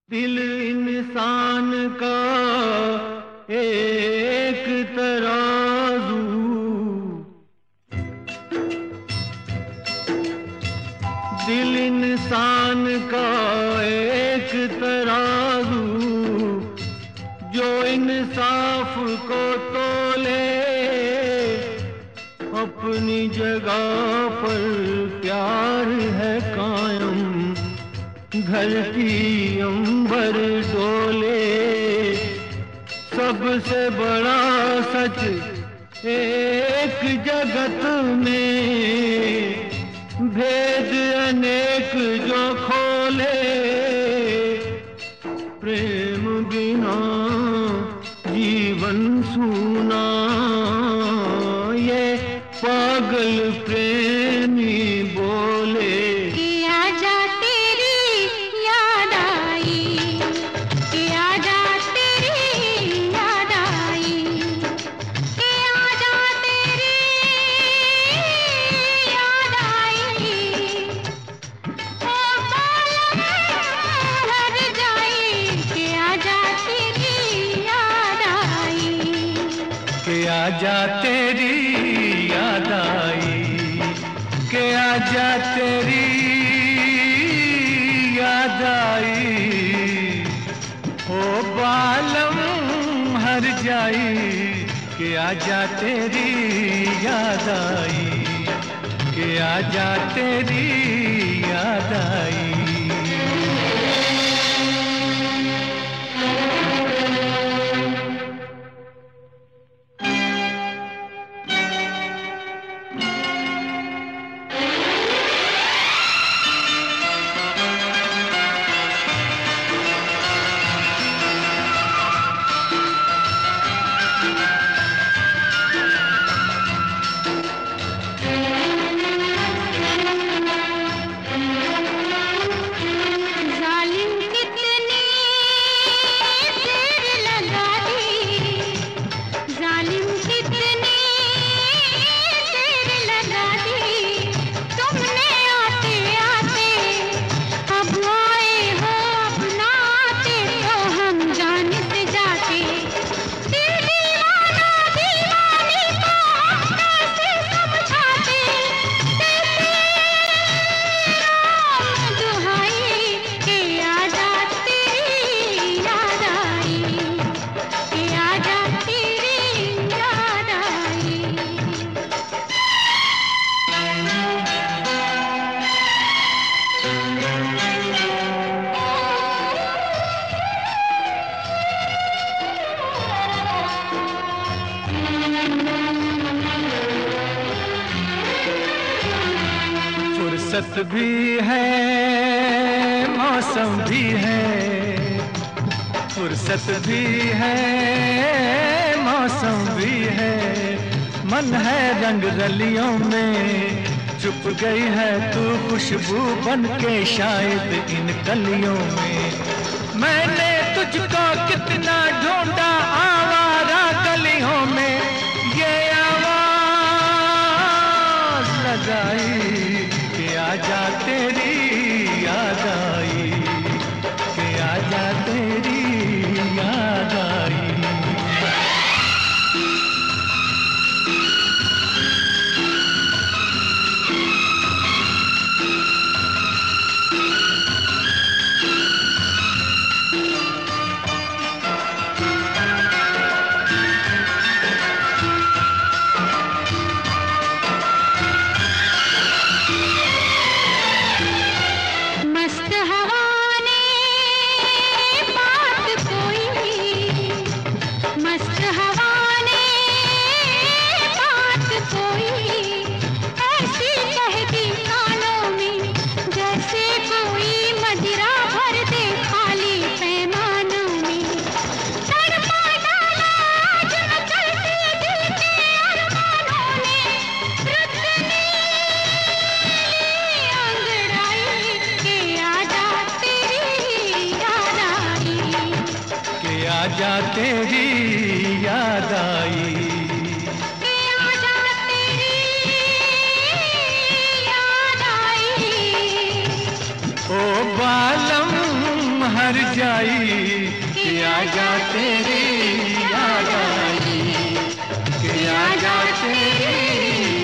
दिल इंसान का एक तराजू, दिल इंसान का एक तराजू, जो इंसाफ को तोले अपनी जगह पर प्यार है कायम, धरती अंबर डोले। सबसे बड़ा सच एक जगत में, भेद अनेक जो खोले। प्रेम बिना जीवन सूना, ये पागल प्रेमी बोले। आजा तेरी याद आई, के आजा तेरी याद आई, ओ बालम हर जाई। के आजा तेरी याद आई, के आजा तेरी याद आई। फुर्सत भी है, मौसम भी है, फुर्सत भी है, मौसम भी है। मन है रंग रलियों में, चुप गई है तू खुशबू बन के शायद इन कलियों में। मैंने तुझको कितना ढूंढा आवारा गलियों में, ये आवाज लगाई कि आजा तेरी याद आई, कि आजा तेरी याद आई। आजा तेरी याद आई, आजा तेरी याद आई। ओ बालम हर जाई कि आजा तेरी याद आई, कि आजा तेरी